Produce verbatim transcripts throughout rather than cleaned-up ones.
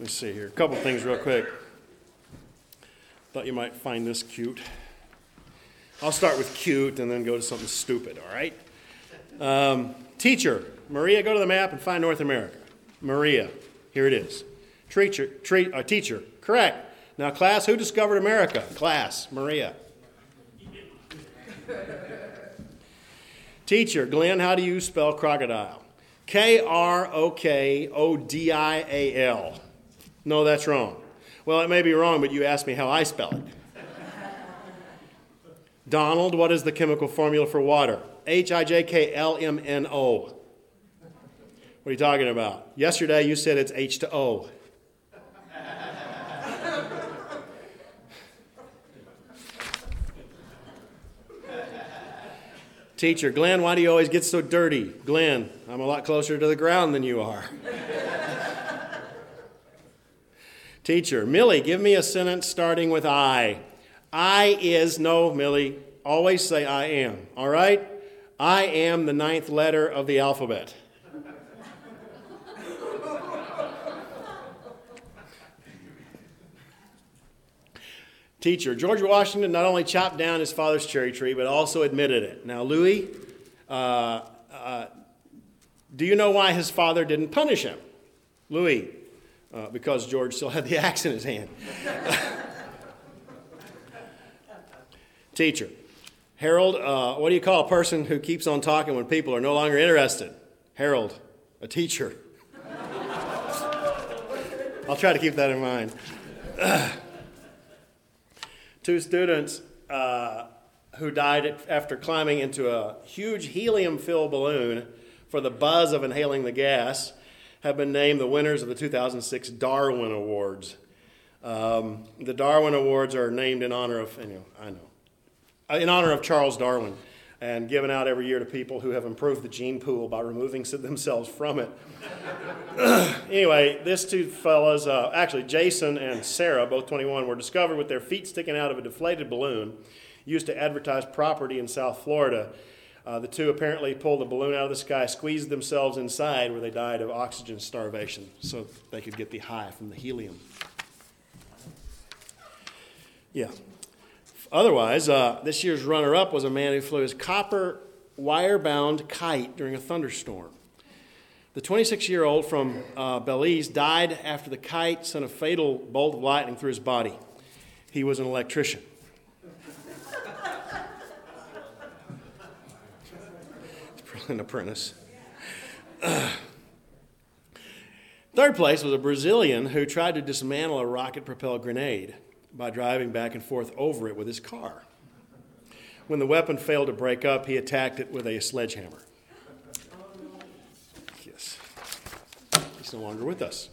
me see here. A couple things real quick. Thought you might find this cute. I'll start with cute and then go to something stupid, all right? Um, teacher, Maria, go to the map and find North America. Maria, here it is. Teacher, tre- uh, teacher, correct. Now, class, who discovered America? Class, Maria. Teacher, Glenn, how do you spell crocodile? K R O K O D I A L. No, that's wrong. Well, it may be wrong, but you asked me how I spell it. Donald, what is the chemical formula for water? H I J K L M N O. What are you talking about? Yesterday you said it's H to O. Teacher, Glenn, why do you always get so dirty? Glenn, I'm a lot closer to the ground than you are. Teacher, Millie, give me a sentence starting with I. I is, no, Millie, always say I am, all right? I am the ninth letter of the alphabet. Teacher, George Washington not only chopped down his father's cherry tree, but also admitted it. Now, Louis, uh, uh, do you know why his father didn't punish him? Louis, uh, because George still had the axe in his hand. Teacher, Harold, uh, what do you call a person who keeps on talking when people are no longer interested? Harold, a teacher. I'll try to keep that in mind. Two students uh, who died after climbing into a huge helium-filled balloon for the buzz of inhaling the gas have been named the winners of the two thousand six Darwin Awards. Um, the Darwin Awards are named in honor of, you know, I know, in honor of Charles Darwin, and given out every year to people who have improved the gene pool by removing themselves from it. Anyway, these two fellas, uh, actually Jason and Sarah, both twenty-one, were discovered with their feet sticking out of a deflated balloon used to advertise property in South Florida. Uh, the two apparently pulled the balloon out of the sky, squeezed themselves inside where they died of oxygen starvation so they could get the high from the helium. Yeah. Otherwise, uh, this year's runner-up was a man who flew his copper wire-bound kite during a thunderstorm. The twenty-six-year-old from uh, Belize died after the kite sent a fatal bolt of lightning through his body. He was an electrician. He's probably an apprentice. Uh, third place was a Brazilian who tried to dismantle a rocket-propelled grenade by driving back and forth over it with his car. When the weapon failed to break up, he attacked it with a sledgehammer. Yes. He's no longer with us.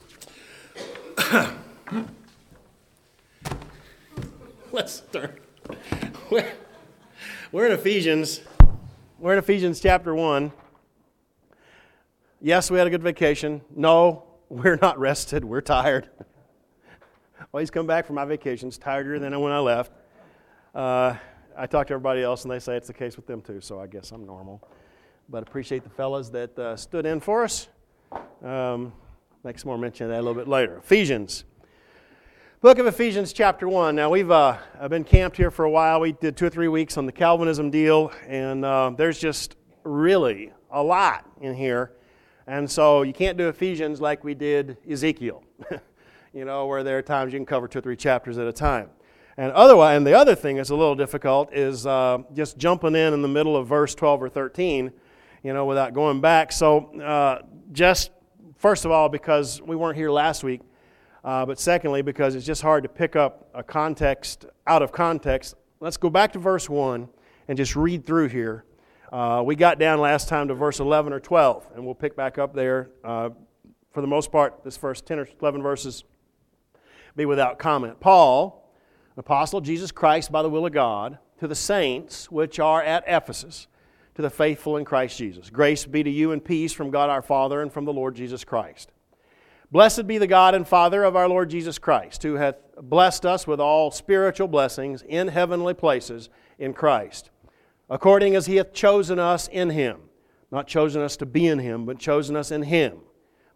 Let's start. We're, we're in Ephesians. We're in Ephesians chapter one. Yes, we had a good vacation. No, we're not rested. We're tired. Always come back from my vacations tireder than when I left. Uh, I talk to everybody else, and they say it's the case with them too, so I guess I'm normal. But appreciate the fellas that uh, stood in for us. Um, make some more mention of that a little bit later. Ephesians. Book of Ephesians chapter one. Now, we've uh, been camped here for a while. We did two or three weeks on the Calvinism deal, and uh, there's just really a lot in here. And so you can't do Ephesians like we did Ezekiel. You know, where there are times you can cover two or three chapters at a time. And otherwise, and the other thing that's a little difficult is uh, just jumping in in the middle of verse twelve or thirteen, you know, without going back. So uh, just, first of all, because we weren't here last week, uh, but secondly, because it's just hard to pick up a context out of context, let's go back to verse one and just read through here. Uh, we got down last time to verse eleven or twelve, and we'll pick back up there. Uh, for the most part, this first ten or eleven verses be without comment. Paul, an apostle of Jesus Christ by the will of God, to the saints which are at Ephesus, to the faithful in Christ Jesus. Grace be to you and peace from God our Father and from the Lord Jesus Christ. Blessed be the God and Father of our Lord Jesus Christ, who hath blessed us with all spiritual blessings in heavenly places in Christ, according as He hath chosen us in Him. Not chosen us to be in Him, but chosen us in Him,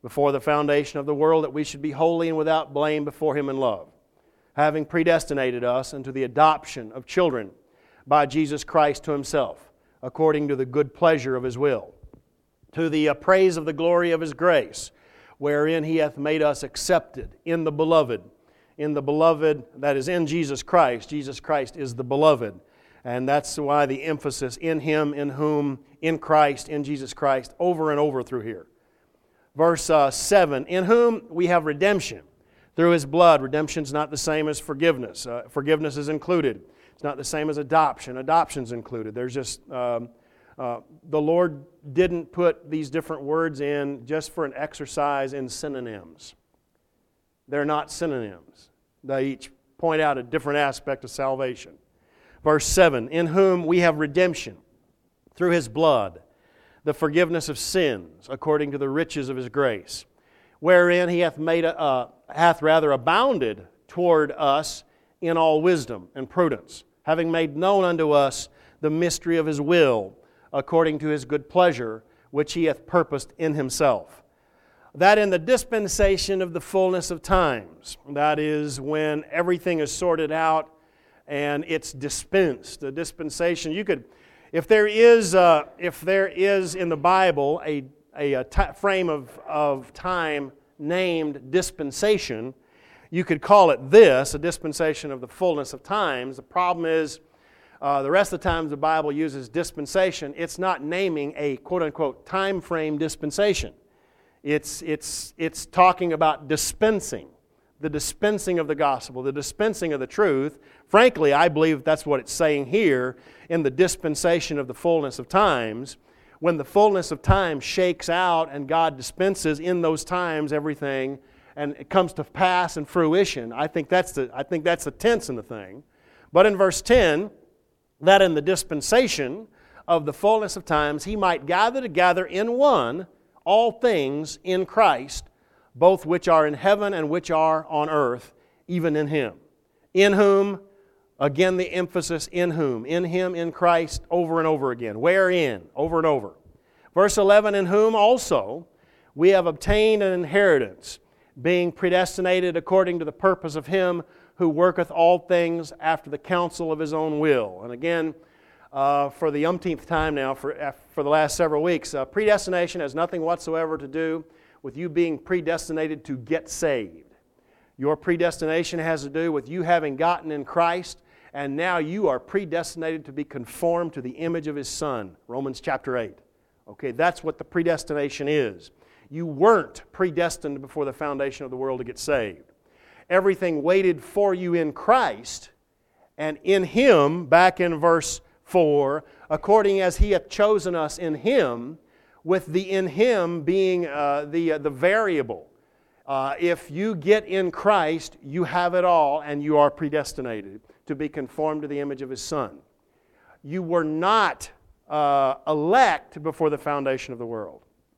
before the foundation of the world, that we should be holy and without blame before Him in love, having predestinated us unto the adoption of children by Jesus Christ to Himself, according to the good pleasure of His will, to the uh, praise of the glory of His grace, wherein He hath made us accepted in the Beloved. In the Beloved, that is in Jesus Christ. Jesus Christ is the Beloved. And that's why the emphasis in Him, in whom, in Christ, in Jesus Christ, over and over through here. Verse uh, seven, in whom we have redemption through His blood. Redemption is not the same as forgiveness. Uh, forgiveness is included. It's not the same as adoption. Adoption's included. There's just, um, uh, the Lord didn't put these different words in just for an exercise in synonyms. They're not synonyms. They each point out a different aspect of salvation. Verse seven, in whom we have redemption through His blood, the forgiveness of sins, according to the riches of His grace, wherein He hath made a, uh, hath rather abounded toward us in all wisdom and prudence, having made known unto us the mystery of His will, according to His good pleasure, which He hath purposed in Himself. That in the dispensation of the fullness of times, that is when everything is sorted out and it's dispensed. The dispensation, you could, if there is, uh, if there is in the Bible a, a, a t- frame of, of time named dispensation, you could call it this, a dispensation of the fullness of times. The problem is, uh, the rest of the times the Bible uses dispensation, it's not naming a quote-unquote time frame dispensation. It's, it's, it's talking about dispensing, the dispensing of the gospel, the dispensing of the truth. Frankly, I believe that's what it's saying here in the dispensation of the fullness of times. When the fullness of time shakes out and God dispenses in those times everything, and it comes to pass and fruition, I think that's the, I think that's the tense in the thing. But in verse ten, that in the dispensation of the fullness of times He might gather together in one all things in Christ, both which are in heaven and which are on earth, even in Him. In whom, again the emphasis, in whom, in Him, in Christ, over and over again. Wherein, over and over. Verse eleven, in whom also we have obtained an inheritance, being predestinated according to the purpose of Him who worketh all things after the counsel of His own will. And again, Uh, for the umpteenth time now, for, uh, for the last several weeks, uh, predestination has nothing whatsoever to do with you being predestinated to get saved. Your predestination has to do with you having gotten in Christ, and now you are predestinated to be conformed to the image of His Son, Romans chapter eight. Okay, that's what the predestination is. You weren't predestined before the foundation of the world to get saved. Everything waited for you in Christ, and in Him, back in verse four, according as He hath chosen us in Him, with the in Him being uh, the, uh, the variable. Uh, if you get in Christ, you have it all, and you are predestinated to be conformed to the image of His Son. You were not uh, elect before the foundation of the world.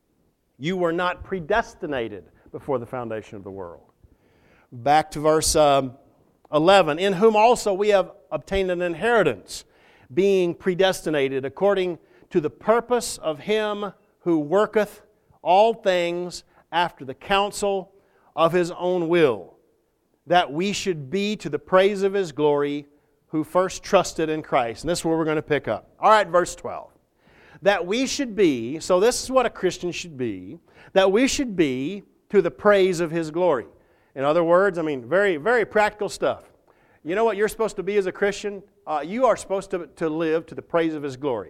You were not predestinated before the foundation of the world. Back to verse um, eleven, in whom also we have obtained an inheritance, being predestinated according to the purpose of Him who worketh all things after the counsel of His own will, that we should be to the praise of His glory, who first trusted in Christ. And this is where we're going to pick up. All right, verse twelve. That we should be, so this is what a Christian should be, that we should be to the praise of His glory. In other words, I mean, very, very practical stuff. You know what you're supposed to be as a Christian? Uh, you are supposed to, to live to the praise of His glory.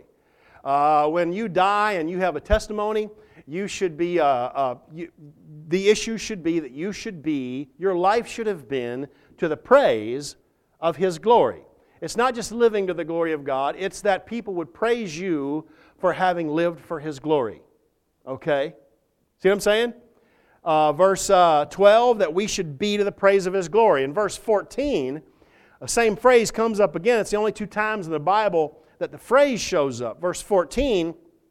Uh, when you die and you have a testimony, you should be, uh, uh, you, the issue should be that you should be, your life should have been to the praise of His glory. It's not just living to the glory of God, it's that people would praise you for having lived for His glory. Okay? See what I'm saying? Uh, verse uh, twelve, that we should be to the praise of His glory. In verse fourteen, the same phrase comes up again. It's the only two times in the Bible that the phrase shows up. Verse fourteen,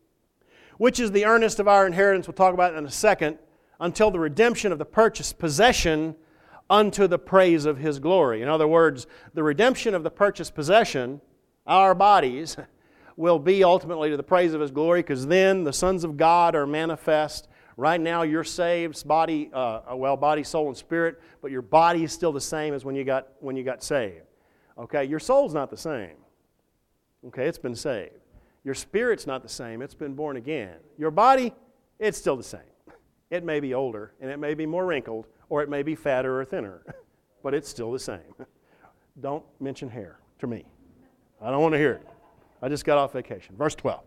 which is the earnest of our inheritance, we'll talk about it in a second, until the redemption of the purchased possession unto the praise of His glory. In other words, the redemption of the purchased possession, our bodies, will be ultimately to the praise of His glory, because then the sons of God are manifest, Right now you're saved, body, uh, well, body, soul, and spirit, but your body is still the same as when you got when you got saved. Okay, your soul's not the same. Okay, it's been saved. Your spirit's not the same. It's been born again. Your body, it's still the same. It may be older, and it may be more wrinkled, or it may be fatter or thinner, but it's still the same. Don't mention hair to me. I don't want to hear it. I just got off vacation. Verse twelve.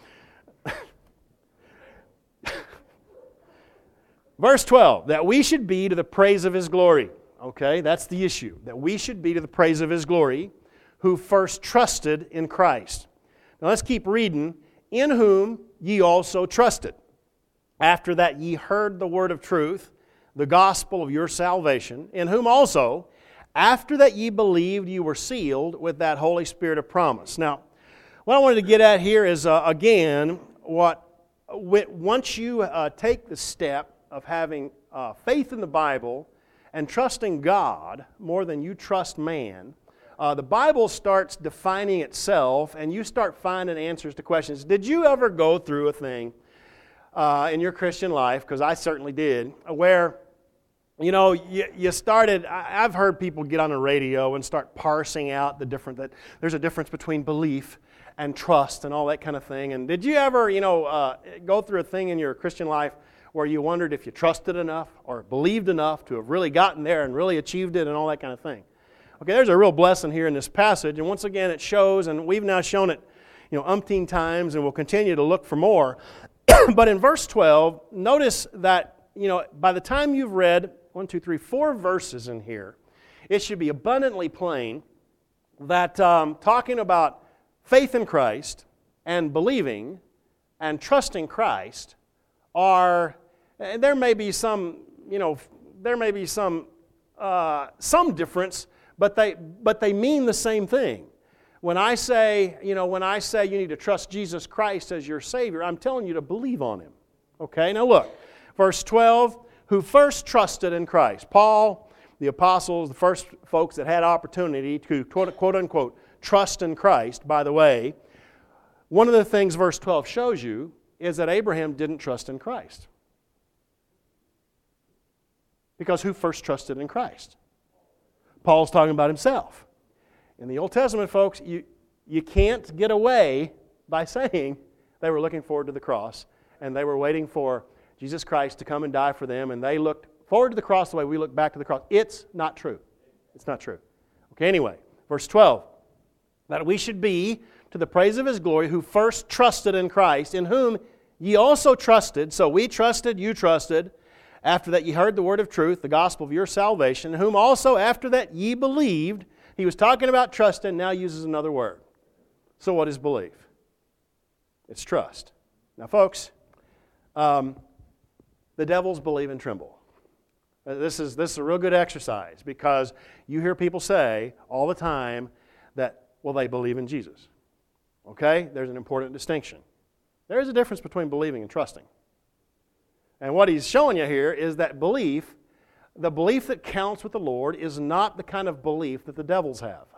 Verse twelve, that we should be to the praise of His glory. Okay, that's the issue. That we should be to the praise of His glory, who first trusted in Christ. Now let's keep reading. In whom ye also trusted. After that ye heard the word of truth, the gospel of your salvation, in whom also, after that ye believed, you were sealed with that Holy Spirit of promise. Now, what I wanted to get at here is, uh, again, what once you uh, take the step of having uh, faith in the Bible and trusting God more than you trust man, uh, the Bible starts defining itself and you start finding answers to questions. Did you ever go through a thing uh, in your Christian life, because I certainly did, where you know, you, you started, I've heard people get on the radio and start parsing out the different, that there's a difference between belief and trust and all that kind of thing. And did you ever, you know, uh, go through a thing in your Christian life where you wondered if you trusted enough or believed enough to have really gotten there and really achieved it and all that kind of thing? Okay, there's a real blessing here in this passage. And once again, it shows, and we've now shown it, you know, umpteen times, and we'll continue to look for more. But in verse twelve, notice that, you know, by the time you've read one, two, three, four verses in here, it should be abundantly plain that um, talking about faith in Christ and believing and trusting Christ are, and there may be some, you know, there may be some uh, some difference, but they but they mean the same thing. When I say, you know, when I say you need to trust Jesus Christ as your Savior, I'm telling you to believe on Him. Okay, now look, verse twelve, who first trusted in Christ. Paul, the apostles, the first folks that had opportunity to quote, quote unquote trust in Christ. By the way, one of the things verse twelve shows you is that Abraham didn't trust in Christ. Because who first trusted in Christ? Paul's talking about himself. In the Old Testament, folks, you, you can't get away by saying they were looking forward to the cross and they were waiting for Jesus Christ to come and die for them, and they looked forward to the cross the way we look back to the cross. It's not true. It's not true. Okay, anyway, verse twelve. That we should be to the praise of His glory, who first trusted in Christ, in whom ye also trusted. So we trusted, you trusted. After that ye heard the word of truth, the gospel of your salvation, whom also after that ye believed. He was talking about trust and now uses another word. So what is belief? It's trust. Now folks, um, the devils believe and tremble. This is, this is a real good exercise, because you hear people say all the time that, well, they believe in Jesus. Okay? There's an important distinction. There is a difference between believing and trusting. And what he's showing you here is that belief, the belief that counts with the Lord, is not the kind of belief that the devils have.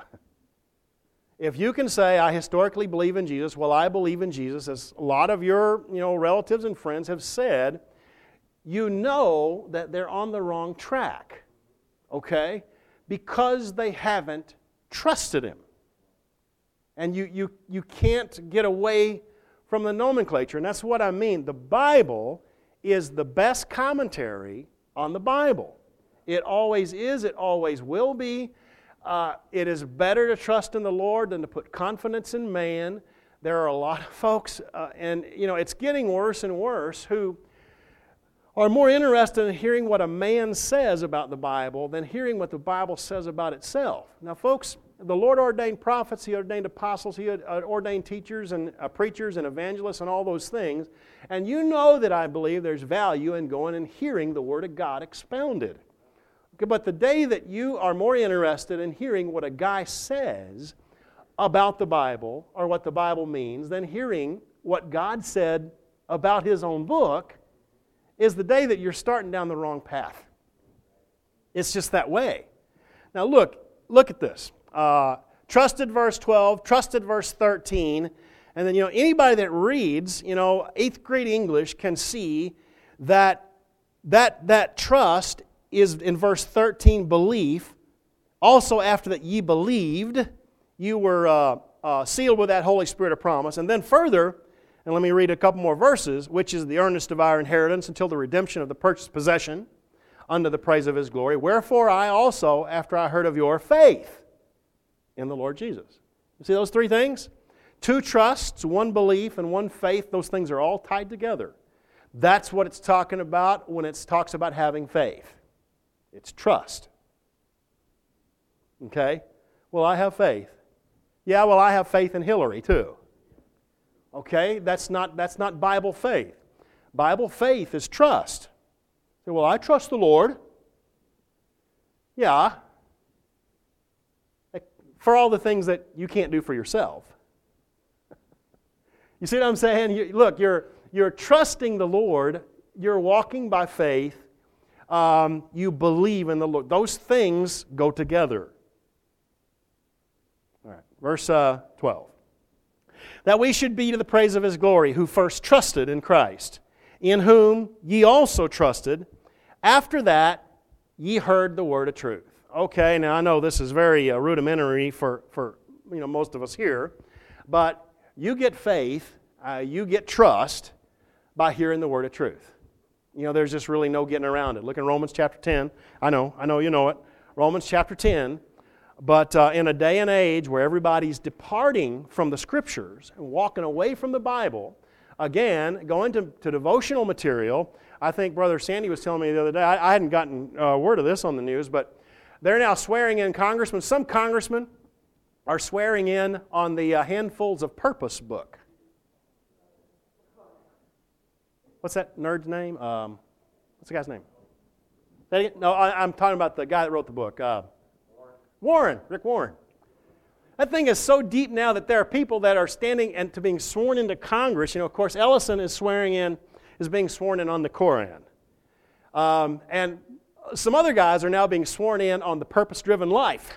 If you can say, I historically believe in Jesus, well, I believe in Jesus, as a lot of your, you know, relatives and friends have said, you know that they're on the wrong track, okay? Because they haven't trusted Him. And you, you, you can't get away from the nomenclature, and that's what I mean. The Bible is the best commentary on the Bible. It always is, it always will be. Uh, it is better to trust in the Lord than to put confidence in man. There are a lot of folks, uh, and you know, it's getting worse and worse, who are more interested in hearing what a man says about the Bible than hearing what the Bible says about itself. Now folks, the Lord ordained prophets, He ordained apostles, He ordained teachers and uh, preachers and evangelists and all those things. And you know that I believe there's value in going and hearing the Word of God expounded. Okay, but the day that you are more interested in hearing what a guy says about the Bible or what the Bible means than hearing what God said about His own book is the day that you're starting down the wrong path. It's just that way. Now look, look at this. Uh, trusted verse twelve, trusted verse thirteen, and then, you know, anybody that reads, you know, eighth grade English can see that that, that trust is, in verse thirteen, belief. Also, after that ye believed, you were uh, uh, sealed with that Holy Spirit of promise. And then further, and let me read a couple more verses, which is the earnest of our inheritance until the redemption of the purchased possession, unto the praise of His glory. Wherefore I also, after I heard of your faith in the Lord Jesus. You see those three things? Two trusts, one belief, and one faith. Those things are all tied together. That's what it's talking about when it talks about having faith. It's trust. Okay? Well, I have faith. Yeah, well, I have faith in Hillary too. Okay? That's not, that's not Bible faith. Bible faith is trust. Well, I trust the Lord. Yeah. For all the things that you can't do for yourself. You see what I'm saying? You, look, you're, you're trusting the Lord. You're walking by faith. Um, you believe in the Lord. Those things go together. All right, verse uh, twelve. That we should be to the praise of His glory, who first trusted in Christ, in whom ye also trusted. After that, ye heard the word of truth. Okay, now I know this is very uh, rudimentary for, for you know most of us here, but you get faith, uh, you get trust by hearing the word of truth. You know, there's just really no getting around it. Look in Romans chapter ten. I know, I know you know it. Romans chapter ten. But uh, in a day and age where everybody's departing from the Scriptures and walking away from the Bible, again, going to, to devotional material, I think Brother Sandy was telling me the other day, I, I hadn't gotten uh, word of this on the news, but they're now swearing in congressmen. Some congressmen are swearing in on the uh, Handfuls of Purpose book. What's that nerd's name? Um, what's the guy's name? No, I, I'm talking about the guy that wrote the book. Uh, Warren. Warren, Rick Warren. That thing is so deep now that there are people that are standing and to being sworn into Congress. You know, of course, Ellison is swearing in, is being sworn in on the Koran. Um, and some other guys are now being sworn in on the purpose-driven life.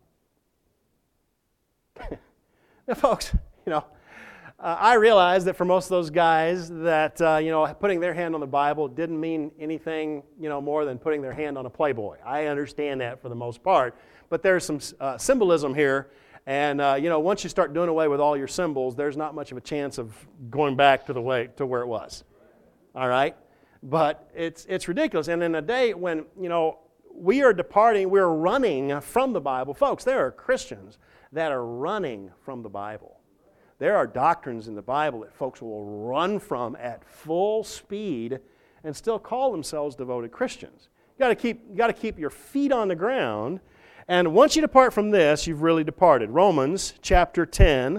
Now, folks, you know, uh, I realize that for most of those guys that, uh, you know, putting their hand on the Bible didn't mean anything, you know, more than putting their hand on a Playboy. I understand that for the most part. But there's some uh, symbolism here. And, uh, you know, once you start doing away with all your symbols, there's not much of a chance of going back to the way to where it was. All right? But it's it's ridiculous. And in a day when, you know, we are departing, we're running from the Bible. Folks, there are Christians that are running from the Bible. There are doctrines in the Bible that folks will run from at full speed and still call themselves devoted Christians. You got to keep you got to keep your feet on the ground. And once you depart from this, you've really departed. Romans chapter ten.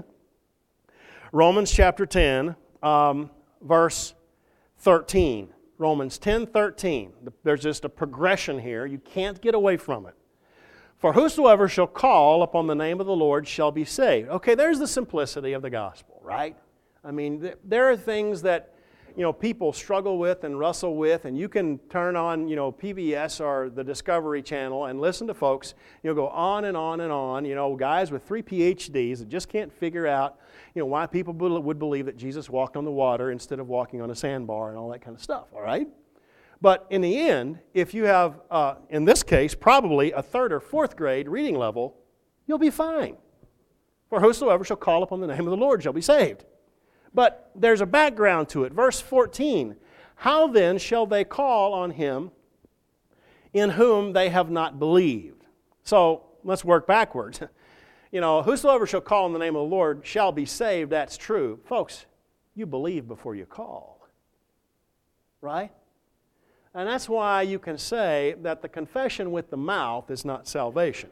Romans chapter ten, um, verse thirteen. Romans ten thirteen. There's just a progression here. You can't get away from it. For whosoever shall call upon the name of the Lord shall be saved. Okay, there's the simplicity of the gospel, right? I mean, th- there are things that, you know, people struggle with and wrestle with, and you can turn on, you know, P B S or the Discovery Channel and listen to folks, you know, go on and on and on, you know, guys with three P H Ds that just can't figure out, you know, why people would believe that Jesus walked on the water instead of walking on a sandbar and all that kind of stuff, all right? But in the end, if you have, uh, in this case, probably a third or fourth grade reading level, you'll be fine. For whosoever shall call upon the name of the Lord shall be saved. But there's a background to it. Verse fourteen, how then shall they call on him in whom they have not believed? So let's work backwards. You know, whosoever shall call on the name of the Lord shall be saved. That's true. Folks, you believe before you call. Right? And that's why you can say that the confession with the mouth is not salvation.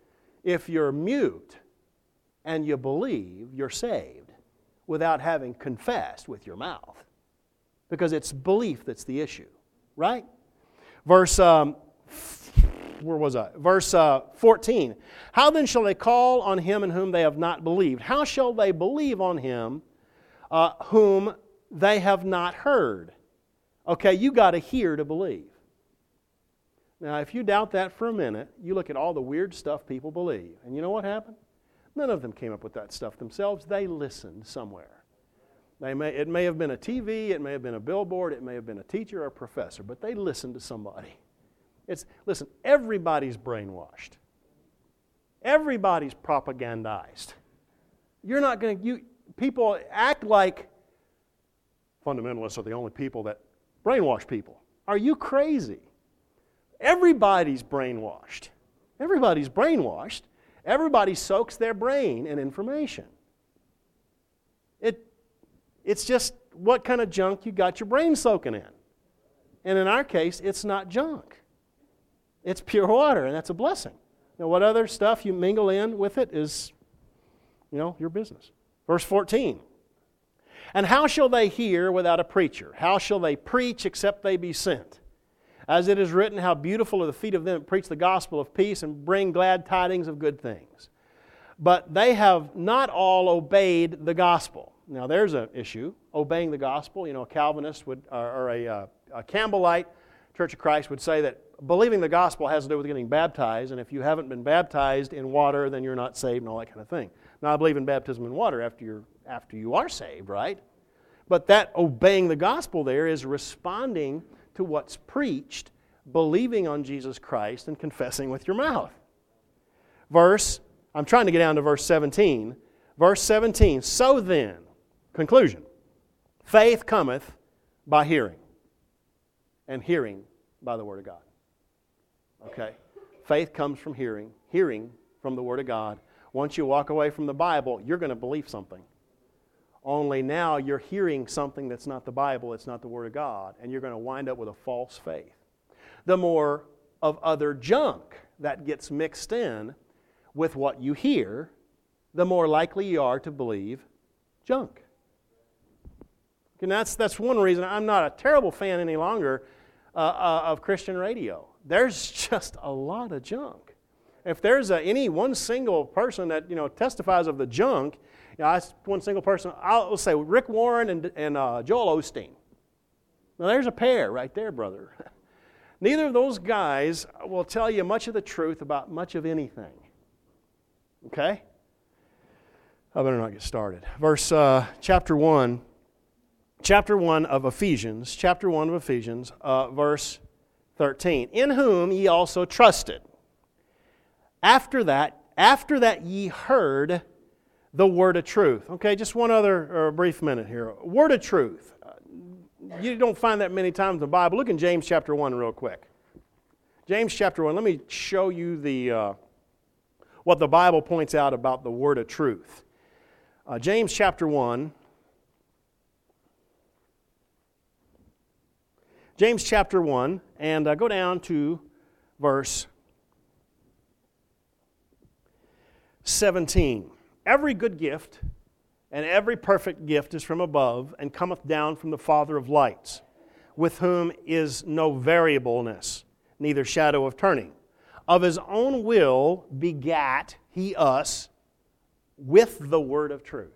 If you're mute and you believe, you're saved without having confessed with your mouth. Because it's belief that's the issue, right? Verse, um, where was I? Verse uh, fourteen. How then shall they call on him in whom they have not believed? How shall they believe on him uh, whom they have not heard? Okay, you got to hear to believe. Now, if you doubt that for a minute, you look at all the weird stuff people believe. And you know what happened? None of them came up with that stuff themselves. They listened somewhere. They may, it may have been a T V, it may have been a billboard, it may have been a teacher or a professor, but they listened to somebody. It's, listen, everybody's brainwashed. Everybody's propagandized. You're not going to, you, people act like fundamentalists are the only people that brainwash people. Are you crazy? Everybody's brainwashed. Everybody's brainwashed. Everybody soaks their brain in information. It, it's just what kind of junk you got your brain soaking in. And in our case, it's not junk. It's pure water, and that's a blessing. Now, what other stuff you mingle in with it is, you know, your business. Verse fourteen. And how shall they hear without a preacher? How shall they preach except they be sent? As it is written, how beautiful are the feet of them that preach the gospel of peace and bring glad tidings of good things. But they have not all obeyed the gospel. Now, there's an issue, obeying the gospel. You know, a Calvinist would, or a, a Campbellite Church of Christ would say that believing the gospel has to do with getting baptized, and if you haven't been baptized in water, then you're not saved and all that kind of thing. Now, I believe in baptism in water after you're after you are saved, right? But that obeying the gospel there is responding to what's preached, believing on Jesus Christ, and confessing with your mouth. Verse, I'm trying to get down to verse seventeen. Verse seventeen, so then, conclusion, faith cometh by hearing, and hearing by the Word of God. Okay? Faith comes from hearing, hearing from the Word of God. Once you walk away from the Bible, you're going to believe something. Only now you're hearing something that's not the Bible, it's not the Word of God, and you're going to wind up with a false faith. The more of other junk that gets mixed in with what you hear, the more likely you are to believe junk. And that's, that's one reason I'm not a terrible fan any longer uh, uh, of Christian radio. There's just a lot of junk. If there's a, any one single person that, you know, testifies of the junk, you know, I, one single person, I'll say Rick Warren and, and uh, Joel Osteen. Now there's a pair right there, brother. Neither of those guys will tell you much of the truth about much of anything. Okay? I better not get started. Verse, uh, chapter one, chapter one of Ephesians, chapter one of Ephesians, uh, verse thirteen. In whom ye also trusted. After that, after that ye heard the word of truth. Okay, just one other uh, brief minute here. Word of truth. Uh, you don't find that many times in the Bible. Look in James chapter one real quick. James chapter one. Let me show you the uh, what the Bible points out about the word of truth. Uh, James chapter one. James chapter one, and uh, go down to verse seventeen. Every good gift and every perfect gift is from above and cometh down from the Father of lights, with whom is no variableness, neither shadow of turning. Of His own will begat He us with the word of truth.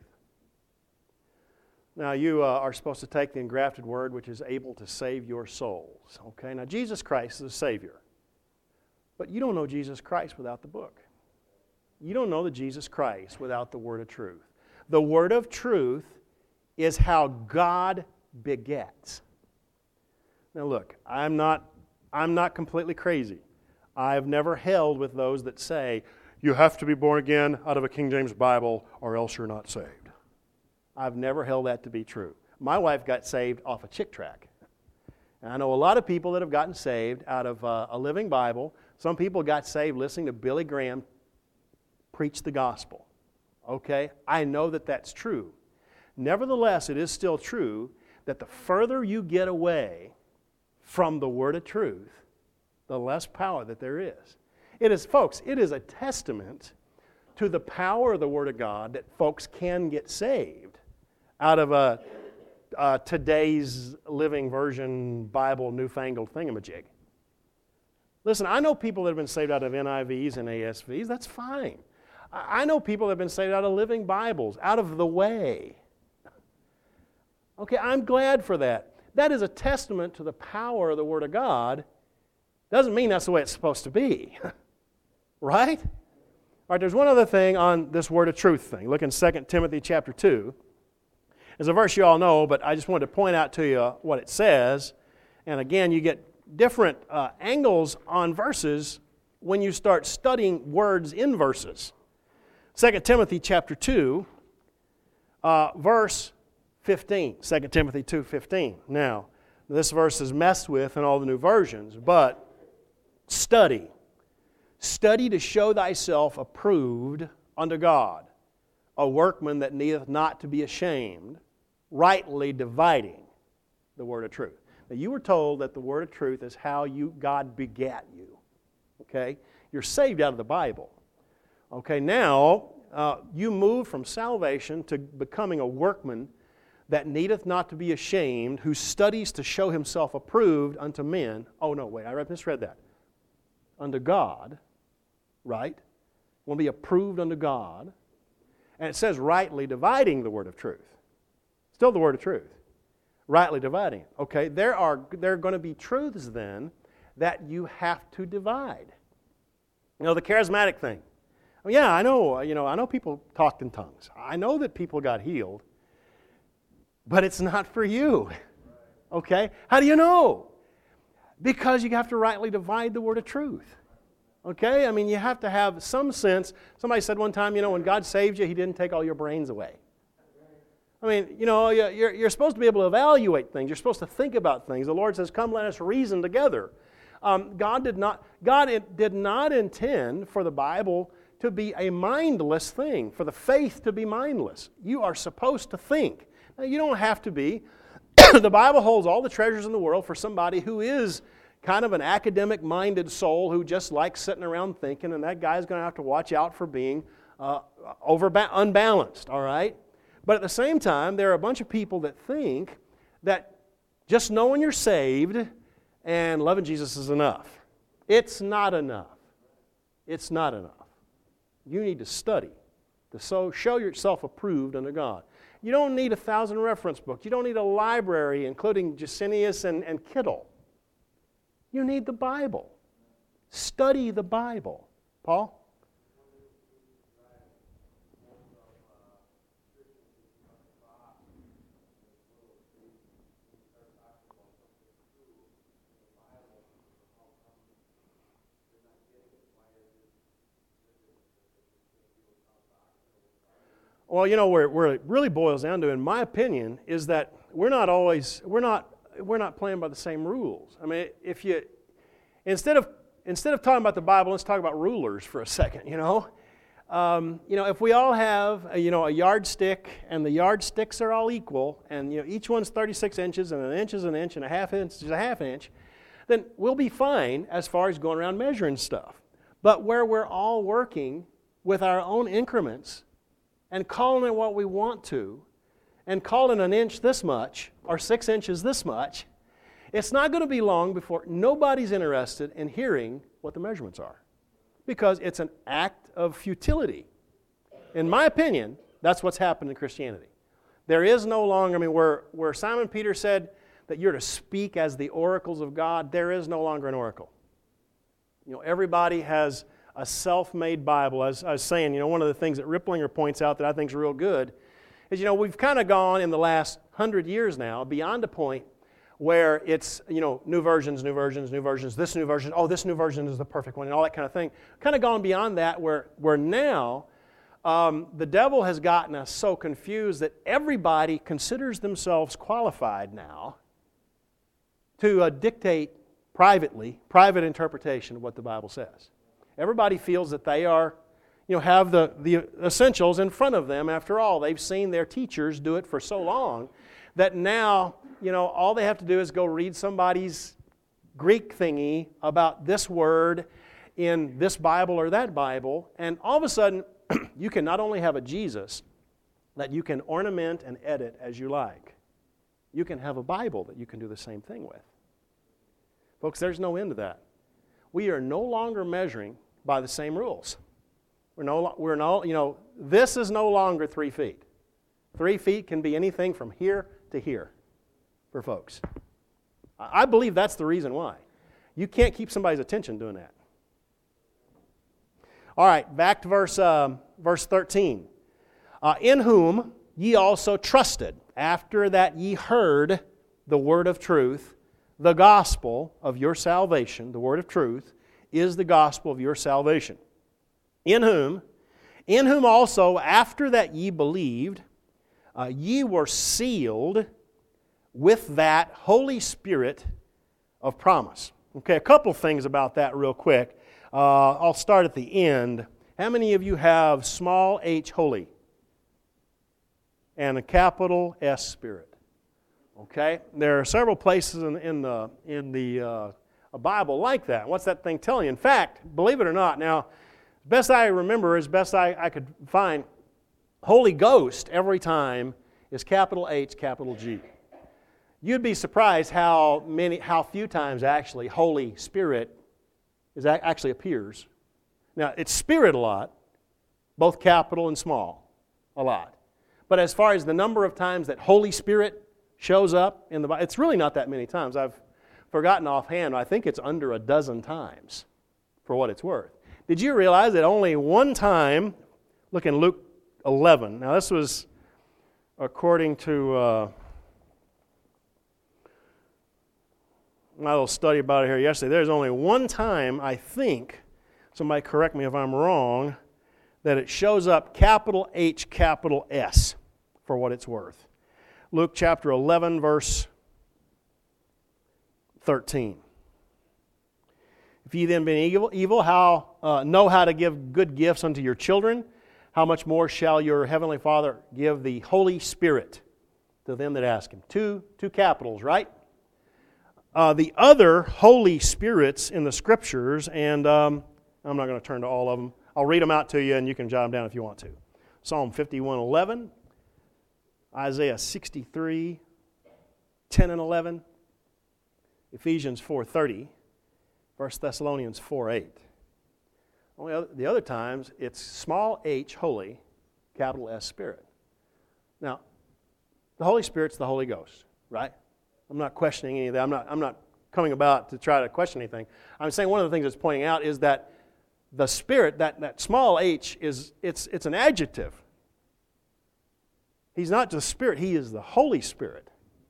Now you uh, are supposed to take the engrafted word which is able to save your souls. Okay, now Jesus Christ is a Savior. But you don't know Jesus Christ without the book. You don't know the Jesus Christ without the word of truth. The word of truth is how God begets. Now look, I'm not, I'm not completely crazy. I've never held with those that say, you have to be born again out of a King James Bible or else you're not saved. I've never held that to be true. My wife got saved off a Chick Tract. And I know a lot of people that have gotten saved out of uh, a Living Bible. Some people got saved listening to Billy Graham preach the gospel. Okay? I know that that's true. Nevertheless, it is still true that the further you get away from the word of truth, the less power that there is. It is, folks, it is a testament to the power of the Word of God that folks can get saved out of a, a today's Living Version Bible newfangled thingamajig. Listen, I know people that have been saved out of N I Vs and A S Vs. That's fine. I know people that have been saved out of Living Bibles, out of the way. Okay, I'm glad for that. That is a testament to the power of the Word of God. Doesn't mean that's the way it's supposed to be. Right? All right, there's one other thing on this word of truth thing. Look in Second Timothy chapter two. It's a verse you all know, but I just wanted to point out to you what it says. And again, you get different uh, angles on verses when you start studying words in verses. Second Timothy chapter two, uh, verse fifteen. Second Timothy two fifteen. Now, this verse is messed with in all the new versions, but study. Study to show thyself approved unto God, a workman that needeth not to be ashamed, rightly dividing the word of truth. Now, you were told that the word of truth is how you God begat you. Okay? You're saved out of the Bible. Okay, now uh, you move from salvation to becoming a workman that needeth not to be ashamed, who studies to show himself approved unto men. Oh, no, wait, I misread that. Unto God, right? Want to be approved unto God. And it says rightly dividing the word of truth. Still the word of truth. Rightly dividing it. Okay, there are, there are going to be truths then that you have to divide. You know, the charismatic thing. Oh, yeah, I know, you know, I know people talked in tongues. I know that people got healed. But it's not for you. Okay? How do you know? Because you have to rightly divide the word of truth. Okay? I mean, you have to have some sense. Somebody said one time, you know, when God saved you, He didn't take all your brains away. I mean, you know, you're, you're supposed to be able to evaluate things. You're supposed to think about things. The Lord says, come, let us reason together. Um, God did not, God did not intend for the Bible to be a mindless thing, for the faith to be mindless. You are supposed to think. Now, you don't have to be. The Bible holds all the treasures in the world for somebody who is kind of an academic-minded soul who just likes sitting around thinking, and that guy's going to have to watch out for being uh, over unbalanced, all right? But at the same time, there are a bunch of people that think that just knowing you're saved and loving Jesus is enough. It's not enough. It's not enough. You need to study to so show yourself approved unto God. You don't need a thousand reference books. You don't need a library, including Gesenius and, and Kittle. You need the Bible. Study the Bible. Paul? Well, you know, where, where it really boils down to, in my opinion, is that we're not always, we're not, we're not playing by the same rules. I mean, if you, instead of, instead of talking about the Bible, let's talk about rulers for a second, you know. Um, you know, if we all have, a, you know, a yardstick, and the yardsticks are all equal, and, you know, each one's thirty-six inches, and an inch is an inch, and a half inch is a half inch, then we'll be fine as far as going around measuring stuff. But where we're all working with our own increments, and calling it what we want to, and calling an inch this much, or six inches this much, it's not going to be long before nobody's interested in hearing what the measurements are. Because it's an act of futility. In my opinion, that's what's happened in Christianity. There is no longer, I mean, where, where Simon Peter said that you're to speak as the oracles of God, there is no longer an oracle. You know, everybody has a self-made Bible. As I was saying, you know, one of the things that Ripplinger points out that I think is real good is, you know, we've kind of gone in the last hundred years now beyond a point where it's, you know, new versions, new versions, new versions, this new version, oh, this new version is the perfect one, and all that kind of thing. Kind of gone beyond that where, where now um, the devil has gotten us so confused that everybody considers themselves qualified now to uh, dictate privately, private interpretation of what the Bible says. Everybody feels that they are, you know, have the, the essentials in front of them. After all, they've seen their teachers do it for so long that now, you know, all they have to do is go read somebody's Greek thingy about this word in this Bible or that Bible, and all of a sudden, you can not only have a Jesus that you can ornament and edit as you like, you can have a Bible that you can do the same thing with. Folks, there's no end to that. We are no longer measuring by the same rules. We're no, we're no, you know, this is no longer three feet. Three feet can be anything from here to here for folks. I believe that's the reason why. You can't keep somebody's attention doing that. All right, back to verse, um, verse thirteen. Uh, in whom ye also trusted. after that ye heard the word of truth, the gospel of your salvation, the word of truth, is the gospel of your salvation. In whom, in whom also, after that ye believed, uh, ye were sealed with that Holy Spirit of promise. Okay, a couple things about that real quick. Uh, I'll start at the end. How many of you have small h holy and a capital S Spirit? Okay, there are several places in, in the in the uh, a Bible like that. What's that thing telling you? In fact, believe it or not, now, best I remember, as best I, I could find, Holy Ghost every time is capital H, capital G. You'd be surprised how many, how few times actually Holy Spirit is actually appears. Now, it's Spirit a lot, both capital and small, a lot. But as far as the number of times that Holy Spirit shows up in the Bible, it's really not that many times. I've forgotten offhand. I think it's under a dozen times, for what it's worth. Did you realize that only one time, look in Luke eleven. Now, this was according to uh, my little study about it here yesterday. There's only one time, I think, somebody correct me if I'm wrong, that it shows up capital H, capital S, for what it's worth. Luke chapter eleven, verse thirteen. If ye then be evil, evil how uh, know how to give good gifts unto your children, how much more shall your heavenly Father give the Holy Spirit to them that ask Him? Two, two capitals, right? Uh, the other Holy Spirits in the Scriptures, and um, I'm not going to turn to all of them. I'll read them out to you, and you can jot them down if you want to. Psalm fifty-one eleven, Isaiah sixty-three ten and eleven, Ephesians four thirty, First Thessalonians four eight. Only other, the other times, it's small h, holy, capital S, Spirit. Now, the Holy Spirit's the Holy Ghost, right? I'm not questioning any of that. I'm not, I'm not coming about to try to question anything. I'm saying one of the things it's pointing out is that the Spirit, that, that small h, is it's, it's an adjective. He's not just Spirit, He is the Holy Spirit.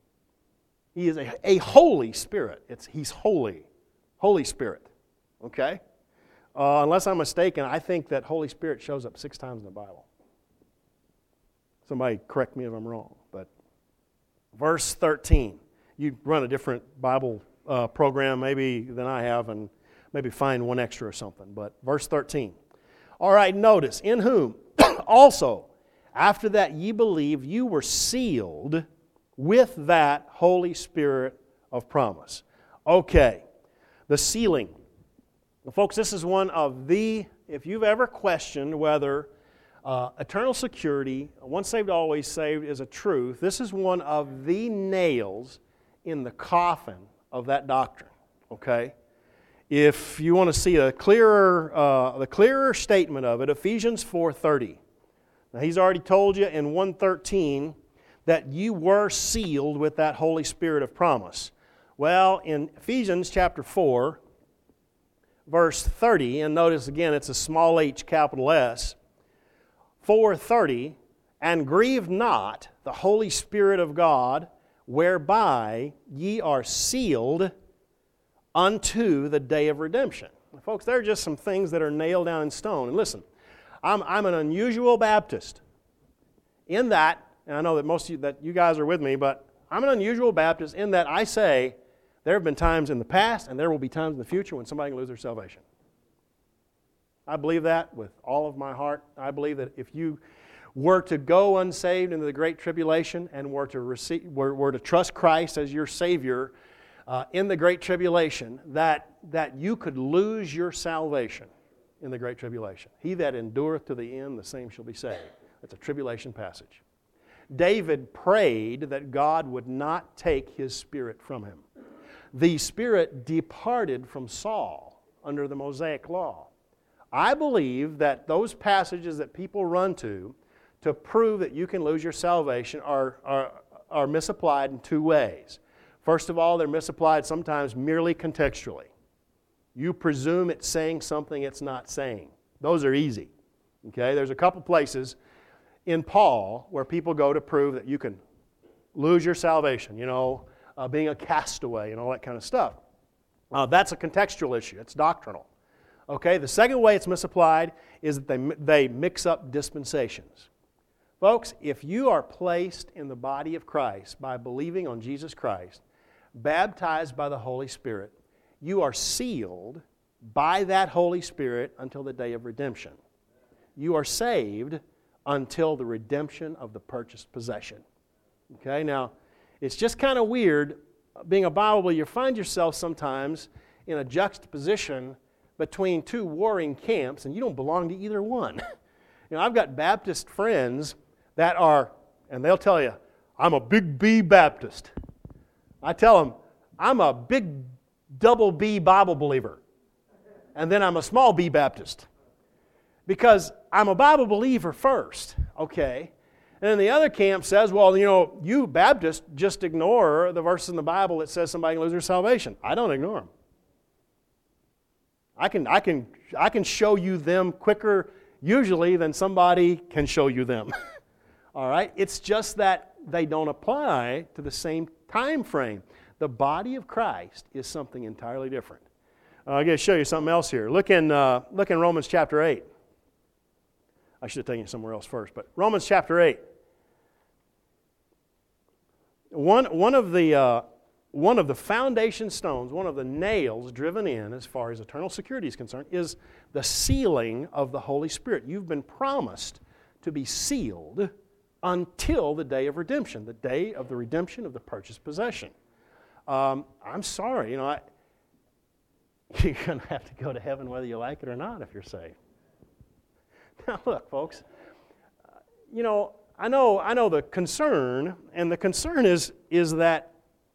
He is a, a Holy Spirit. It's, he's holy. Holy Spirit. Okay? Uh, unless I'm mistaken, I think that Holy Spirit shows up six times in the Bible. Somebody correct me if I'm wrong. But verse thirteen. You run a different Bible uh, program maybe than I have, and maybe find one extra or something. But verse thirteen. All right, notice, in whom also, after that ye believed, you were sealed with that Holy Spirit of promise. Okay, the sealing. Well, folks, this is one of the, if you've ever questioned whether uh, eternal security, once saved, always saved, is a truth, this is one of the nails in the coffin of that doctrine, okay? If you want to see a clearer, uh, the clearer statement of it, Ephesians four thirty. Now, he's already told you in one thirteen that you were sealed with that Holy Spirit of promise. Well, in Ephesians chapter four, verse thirty, and notice again it's a small h, capital S, four thirty, and grieve not the Holy Spirit of God, whereby ye are sealed unto the day of redemption. Folks, there are just some things that are nailed down in stone. And listen, I'm, I'm an unusual Baptist in that, and I know that most of you, that you guys are with me, but I'm an unusual Baptist in that I say there have been times in the past and there will be times in the future when somebody can lose their salvation. I believe that with all of my heart. I believe that if you were to go unsaved into the Great Tribulation and were to receive, were, were to trust Christ as your Savior uh, in the Great Tribulation, that, that you could lose your salvation in the Great Tribulation. He that endureth to the end, the same shall be saved. That's a tribulation passage. David prayed that God would not take his spirit from him. The spirit departed from Saul under the Mosaic law. I believe that those passages that people run to to prove that you can lose your salvation are, are, are misapplied in two ways. First of all, they're misapplied sometimes merely contextually. You presume it's saying something it's not saying. Those are easy. Okay, there's a couple places in Paul where people go to prove that you can lose your salvation, you know, uh, being a castaway and all that kind of stuff. Uh, that's a contextual issue. It's doctrinal. Okay, the second way it's misapplied is that they, they mix up dispensations. Folks, if you are placed in the body of Christ by believing on Jesus Christ, baptized by the Holy Spirit, you are sealed by that Holy Spirit until the day of redemption. You are saved until the redemption of the purchased possession. Okay, now, it's just kind of weird, being a Bible, you find yourself sometimes in a juxtaposition between two warring camps, and you don't belong to either one. You know, I've got Baptist friends that are, and they'll tell you, I'm a big B Baptist. I tell them, I'm a big double B Bible believer. And then I'm a small B Baptist. Because I'm a Bible believer first, okay? And then the other camp says, well, you know, you Baptists just ignore the verses in the Bible that says somebody can lose their salvation. I don't ignore them. I can, I can, I can show you them quicker, usually, than somebody can show you them. All right? It's just that they don't apply to the same time frame. The body of Christ is something entirely different. Uh, I'm going to show you something else here. Look in, uh, look in Romans chapter eight. I should have taken it somewhere else first, but Romans chapter eight. One, one of the... Uh, One of the foundation stones, one of the nails driven in as far as eternal security is concerned, is the sealing of the Holy Spirit. You've been promised to be sealed until the day of redemption, the day of the redemption of the purchased possession. Um, I'm sorry, you know, I, you're going to have to go to heaven whether you like it or not if you're saved. Now look, folks, uh, you know, I know, I know the concern, and the concern is, is that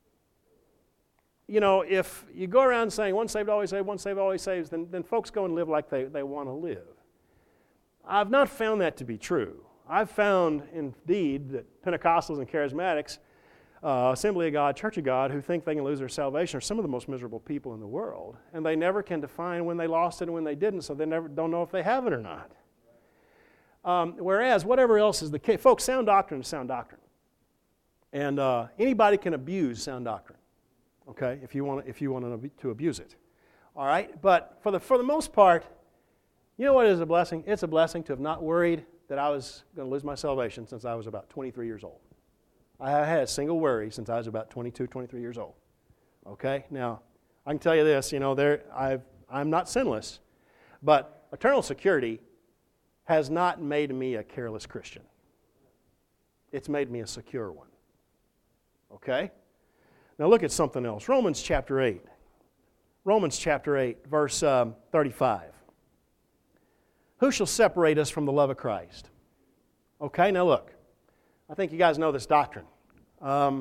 you know, if you go around saying one saved, always saved, one saved, always saves, then, then folks go and live like they, they want to live. I've not found that to be true. I've found, indeed, that Pentecostals and Charismatics, uh, Assembly of God, Church of God, who think they can lose their salvation are some of the most miserable people in the world. And they never can define when they lost it and when they didn't, so they never don't know if they have it or not. Um, whereas, whatever else is the case, folks, sound doctrine is sound doctrine. And uh, anybody can abuse sound doctrine. Okay, if you want if you want to abuse it, all right. But for the for the most part, you know what is a blessing? It's a blessing to have not worried that I was going to lose my salvation since I was about twenty-three years old. I haven't had a single worry since I was about twenty-two, twenty-three years old. Okay, now I can tell you this. You know, there I've I'm not sinless, but eternal security has not made me a careless Christian. It's made me a secure one. Okay. Now look at something else. Romans chapter eight. Romans chapter eight, verse um, thirty-five. Who shall separate us from the love of Christ? Okay, now look. I think you guys know this doctrine. Um,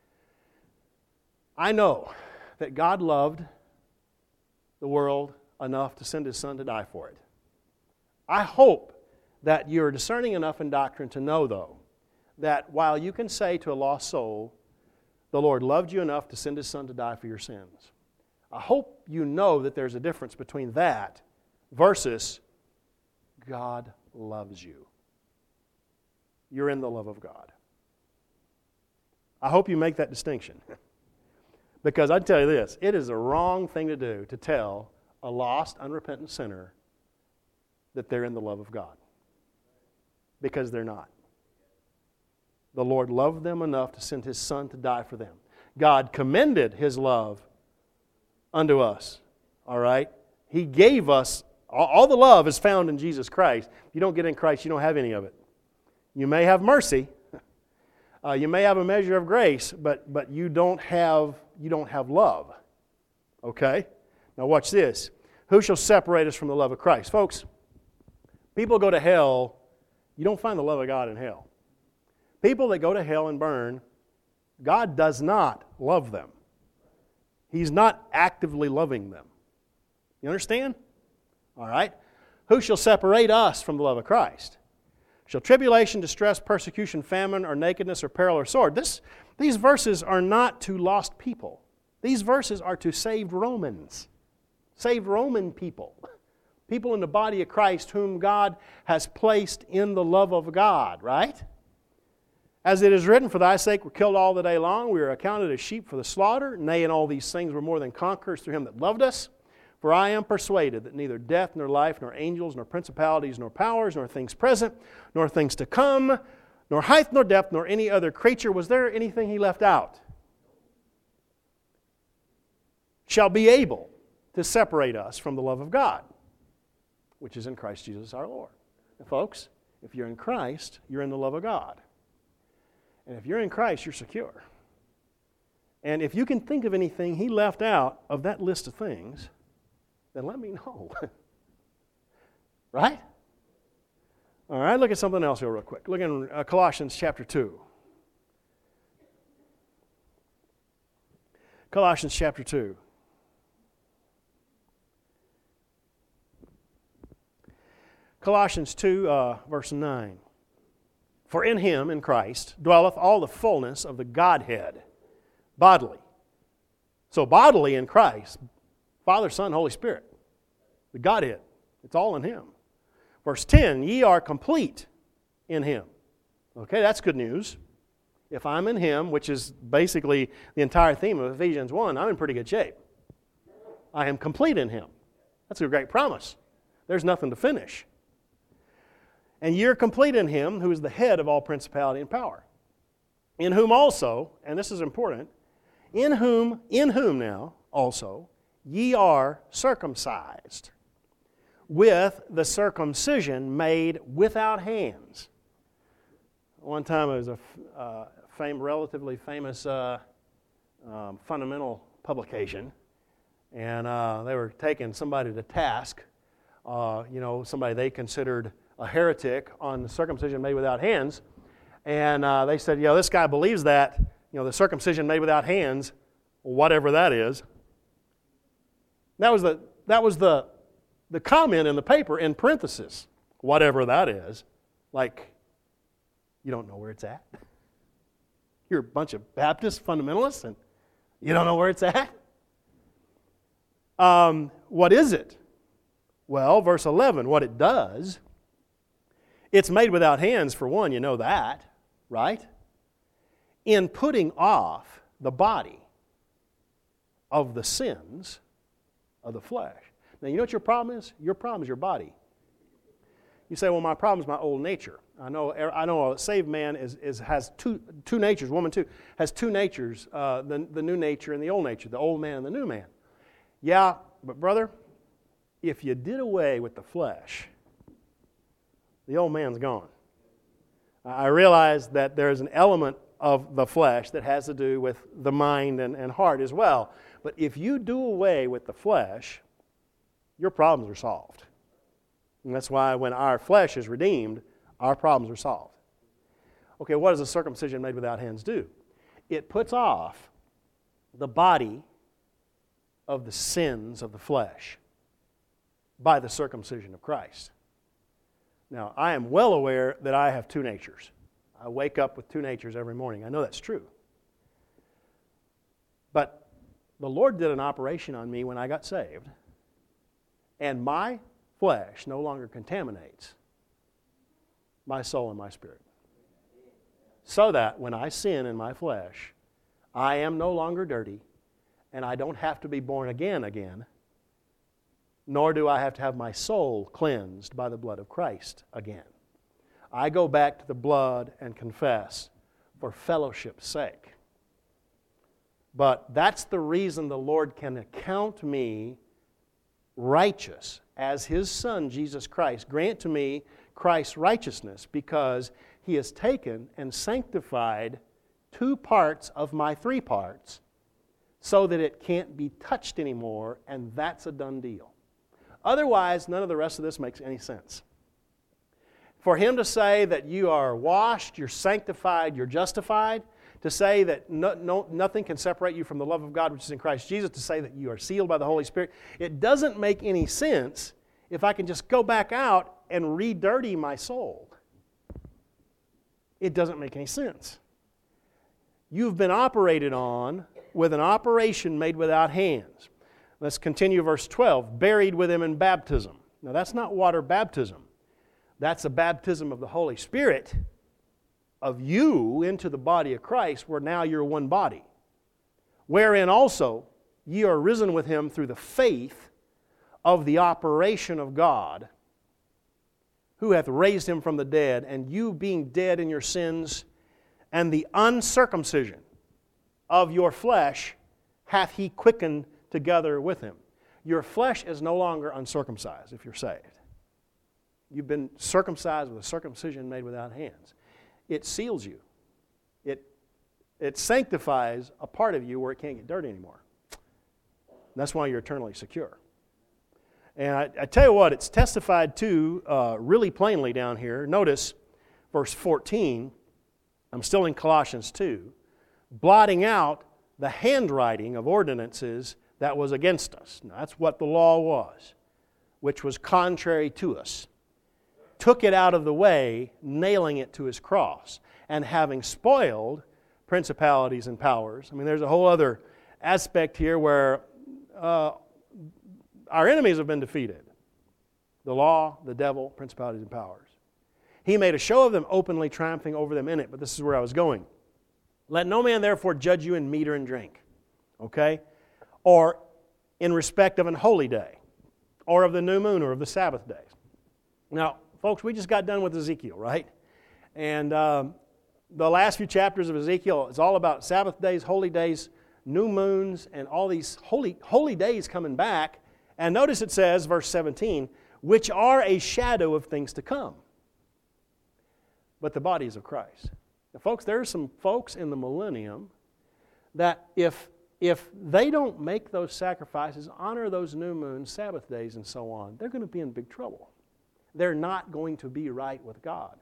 I know that God loved the world enough to send His Son to die for it. I hope that you're discerning enough in doctrine to know, though, that while you can say to a lost soul, the Lord loved you enough to send His Son to die for your sins. I hope you know that there's a difference between that versus God loves you. You're in the love of God. I hope you make that distinction. Because I tell you this, it is a wrong thing to do to tell a lost, unrepentant sinner that they're in the love of God. Because they're not. The Lord loved them enough to send His Son to die for them. God commended His love unto us. All right? He gave us, all, all the love is found in Jesus Christ. If you don't get in Christ, you don't have any of it. You may have mercy. Uh, you may have a measure of grace, but, but you don't have, you don't have love. Okay? Now watch this. Who shall separate us from the love of Christ? Folks, people go to hell, you don't find the love of God in hell. People that go to hell and burn, God does not love them. He's not actively loving them. You understand? All right. Who shall separate us from the love of Christ? Shall tribulation, distress, persecution, famine, or nakedness, or peril, or sword? This, these verses are not to lost people. These verses are to saved Romans. Saved Roman people. People in the body of Christ whom God has placed in the love of God, right? As it is written, for thy sake we're killed all the day long. We are accounted as sheep for the slaughter. Nay, in all these things we're more than conquerors through him that loved us. For I am persuaded that neither death, nor life, nor angels, nor principalities, nor powers, nor things present, nor things to come, nor height, nor depth, nor any other creature. Was there anything he left out? Shall be able to separate us from the love of God, which is in Christ Jesus our Lord. And folks, if you're in Christ, you're in the love of God. And if you're in Christ, you're secure. And if you can think of anything he left out of that list of things, then let me know. Right? All right, look at something else here real quick. Look in uh, Colossians chapter two. Colossians chapter two. Colossians two, uh, verse nine. For in him, in Christ, dwelleth all the fullness of the Godhead, bodily. So bodily in Christ, Father, Son, Holy Spirit, the Godhead. It's all in him. Verse ten, ye are complete in him. Okay, that's good news. If I'm in him, which is basically the entire theme of Ephesians one, I'm in pretty good shape. I am complete in him. That's a great promise. There's nothing to finish. And you're complete in him, who is the head of all principality and power. In whom also, and this is important, in whom, in whom now also, ye are circumcised, with the circumcision made without hands. One time there was a uh, fame, relatively famous uh, um, fundamental publication, and uh, they were taking somebody to task, uh, you know, somebody they considered a heretic on the circumcision made without hands, and uh, they said, you know, this guy believes that, you know, the circumcision made without hands, whatever that is. That was the that was the the comment in the paper in parentheses, whatever that is. Like, you don't know where it's at. You're a bunch of Baptist fundamentalists, and you don't know where it's at. Um, what is it? Well, verse eleven, what it does. It's made without hands, for one, you know that, right? In putting off the body of the sins of the flesh. Now, you know what your problem is? Your problem is your body. You say, well, my problem is my old nature. I know I know a saved man is, is has two two natures, woman too, has two natures, uh, the, the new nature and the old nature, the old man and the new man. Yeah, but brother, if you did away with the flesh, the old man's gone. I realize that there's an element of the flesh that has to do with the mind and, and heart as well. But if you do away with the flesh, your problems are solved. And that's why when our flesh is redeemed, our problems are solved. Okay, what does a circumcision made without hands do? It puts off the body of the sins of the flesh by the circumcision of Christ. Now, I am well aware that I have two natures. I wake up with two natures every morning. I know that's true. But the Lord did an operation on me when I got saved, and my flesh no longer contaminates my soul and my spirit. So that when I sin in my flesh, I am no longer dirty, and I don't have to be born again again, nor do I have to have my soul cleansed by the blood of Christ again. I go back to the blood and confess for fellowship's sake. But that's the reason the Lord can account me righteous as His Son, Jesus Christ. Grant to me Christ's righteousness, because He has taken and sanctified two parts of my three parts so that it can't be touched anymore, and that's a done deal. Otherwise, none of the rest of this makes any sense. For Him to say that you are washed, you're sanctified, you're justified, to say that no, no, nothing can separate you from the love of God which is in Christ Jesus, to say that you are sealed by the Holy Spirit, it doesn't make any sense if I can just go back out and re-dirty my soul. It doesn't make any sense. You've been operated on with an operation made without hands. Let's continue verse twelve. Buried with Him in baptism. Now that's not water baptism. That's a baptism of the Holy Spirit of you into the body of Christ, where now you're one body, wherein also ye are risen with him through the faith of the operation of God, who hath raised him from the dead, and you being dead in your sins, and the uncircumcision of your flesh hath he quickened together with him. Your flesh is no longer uncircumcised if you're saved. You've been circumcised with a circumcision made without hands. It seals you. It, it sanctifies a part of you where it can't get dirty anymore. That's why you're eternally secure. And I, I tell you what, it's testified to uh, really plainly down here. Notice verse fourteen. I'm still in Colossians two. Blotting out the handwriting of ordinances that was against us. Now, that's what the law was, which was contrary to us. Took it out of the way, nailing it to his cross, and having spoiled principalities and powers. I mean, there's a whole other aspect here where uh, our enemies have been defeated. The law, the devil, principalities and powers. He made a show of them openly, triumphing over them in it. But this is where I was going. Let no man therefore judge you in meat or in drink. Okay? Or in respect of an holy day. Or of the new moon or of the Sabbath days. Now, folks, we just got done with Ezekiel, right? And um, the last few chapters of Ezekiel, it's all about Sabbath days, holy days, new moons, and all these holy, holy days coming back. And notice it says, verse seventeen, which are a shadow of things to come. But the body is of Christ. Now, folks, there are some folks in the millennium that if, if they don't make those sacrifices, honor those new moons, Sabbath days, and so on, they're going to be in big trouble. They're not going to be right with God.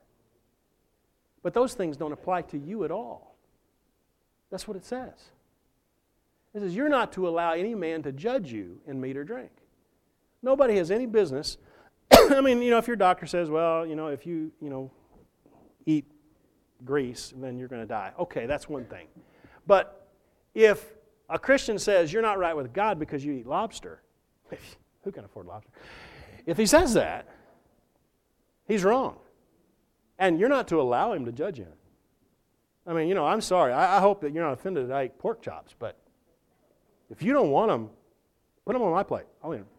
But those things don't apply to you at all. That's what it says. It says, you're not to allow any man to judge you in meat or drink. Nobody has any business. I mean, you know, if your doctor says, well, you know, if you, you know, eat grease, then you're going to die. Okay, that's one thing. But if a Christian says you're not right with God because you eat lobster, who can afford lobster? If he says that, he's wrong. And you're not to allow him to judge you. I mean, you know, I'm sorry. I, I hope that you're not offended that I eat pork chops, but if you don't want them, put them on my plate. I'll eat them.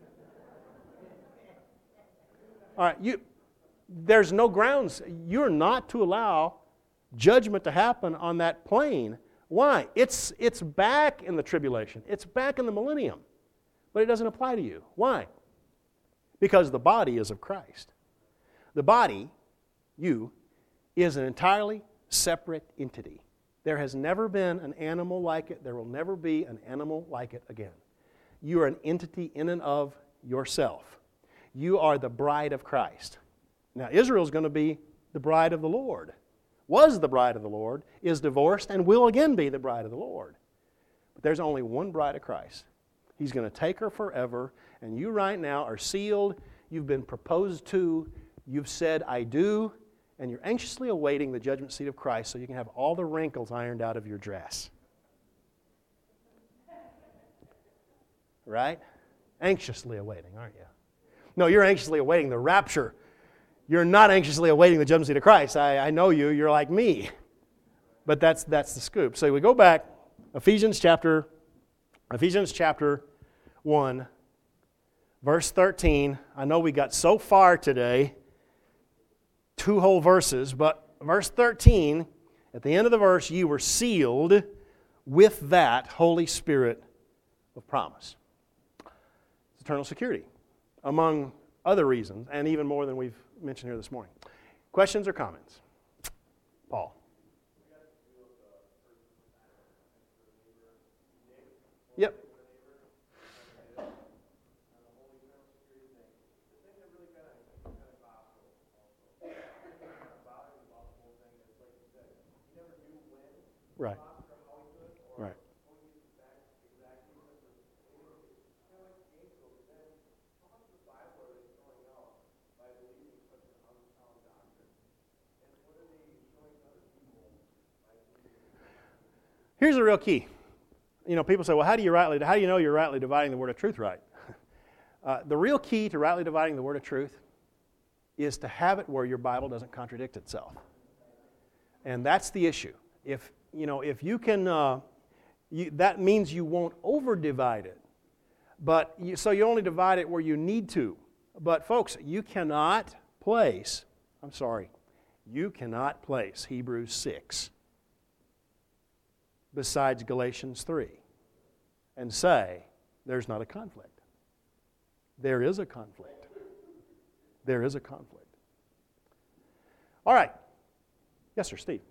All right, you, there's no grounds. You're not to allow judgment to happen on that plane. Why? It's, it's back in the tribulation. It's back in the millennium. But it doesn't apply to you. Why? Because the body is of Christ. The body, you, is an entirely separate entity. There has never been an animal like it. There will never be an animal like it again. You are an entity in and of yourself. You are the bride of Christ. Now, Israel is going to be the bride of the Lord. Was the bride of the Lord, is divorced, and will again be the bride of the Lord. But there's only one bride of Christ. He's going to take her forever, and you right now are sealed. You've been proposed to. You've said, I do, and you're anxiously awaiting the judgment seat of Christ so you can have all the wrinkles ironed out of your dress. Right? Anxiously awaiting, aren't you? No, you're anxiously awaiting the rapture. You're not anxiously awaiting the judgment seat of Christ. I, I know you. You're like me. But that's that's the scoop. So we go back, Ephesians chapter, Ephesians chapter one, verse thirteen. I know we got so far today, two whole verses, but verse thirteen, at the end of the verse, you were sealed with that Holy Spirit of promise. It's eternal security, among other reasons, and even more than we've mentioned here this morning. Questions or comments? Paul. Yep. Right. Right. Here's the real key. You know, people say, well, how do you rightly, how do you know you're rightly dividing the word of truth right? uh, the real key to rightly dividing the word of truth is to have it where your Bible doesn't contradict itself. And that's the issue. If, you know, if you can, uh, you, that means you won't over-divide it. But you, so you only divide it where you need to. But folks, you cannot place, I'm sorry, you cannot place Hebrews six besides Galatians three and say there's not a conflict. There is a conflict. There is a conflict. All right. Yes, sir, Steve.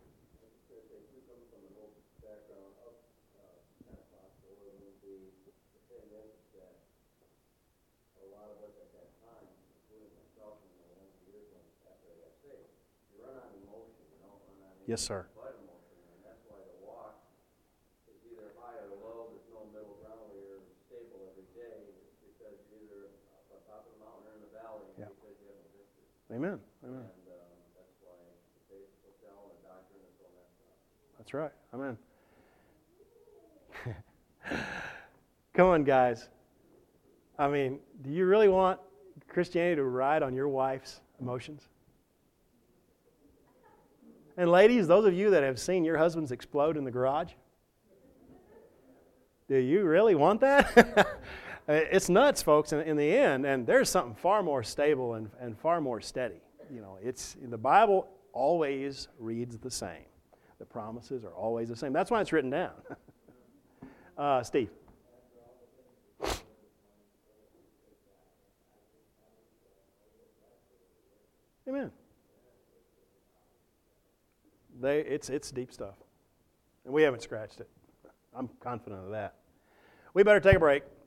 Yes, sir. That's why the walk is either high or low. There's no middle ground where you're stable every day. It's because you're either up on top of the mountain or in the valley Yeah. because you haven't visited. Amen. Amen. And um, that's why the faith hotel and the doctrine is so messed up. That's right. Amen. Come on, guys. I mean, do you really want Christianity to ride on your wife's emotions? And ladies, those of you that have seen your husbands explode in the garage, do you really want that? It's nuts, folks, in, in the end. And there's something far more stable and, and far more steady. You know, it's the Bible always reads the same. The promises are always the same. That's why it's written down. uh, Steve. Amen. They, it's, it's deep stuff. And we haven't scratched it. I'm confident of that. We better take a break.